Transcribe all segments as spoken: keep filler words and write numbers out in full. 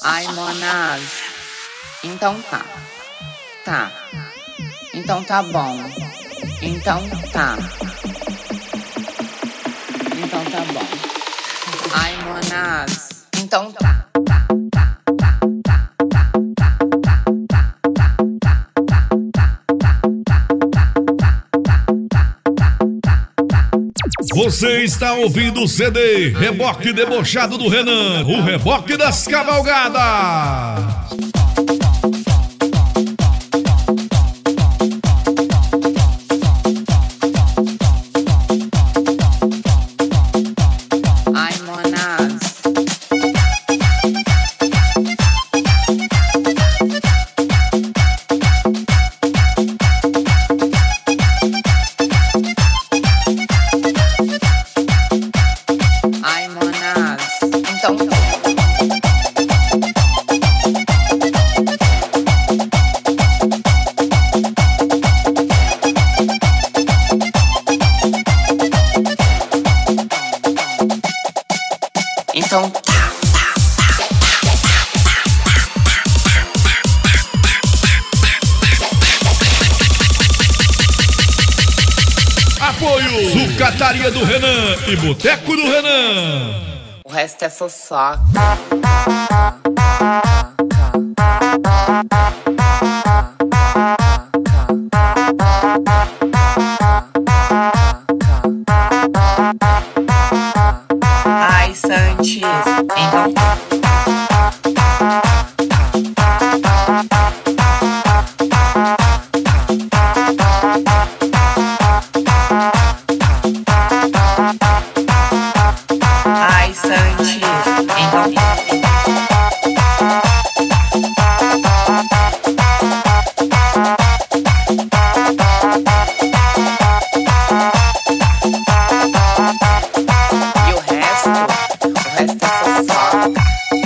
Ai, Monas. Então tá. Tá. Então tá bom. Então tá. Então tá bom. Ai, Monas. Então tá. Você está ouvindo o C D Reboque Debochado do Renan, o reboque das cavalgadas. Ai, Monas. Ai, Monas. Então tá. Então tá. Apoio Sucataria do Renan e Boteco do Renan. O resto é fofoca. Ai, Santis. Então tá. Ai, Santis. Então tá. E o resto? O resto é fofoca.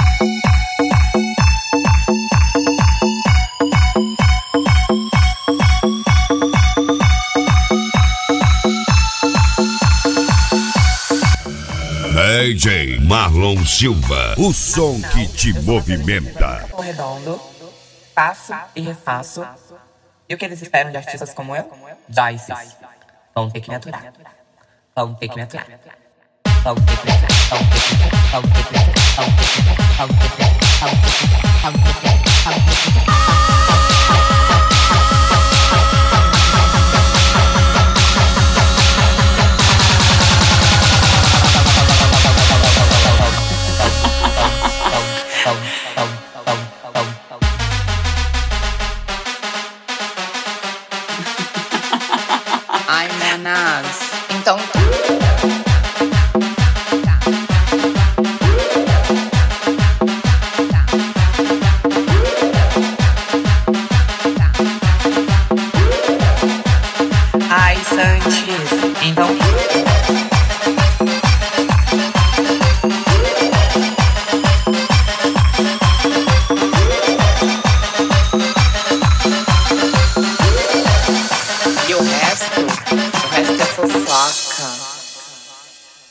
D J Marlon Silva, o som que te movimenta. O redondo, faço e refaço. E o que eles esperam de artistas como eu? Dices. Vão ter que me aturar. Vão ter que me aturar. Vão ter que me aturar. Vão ter que me aturar. Vão ter que me aturar. Vão ter que me aturar. Vão ter que me aturar. Vão ter que me aturar. Vão ter que me aturar. Vão ter que me aturar.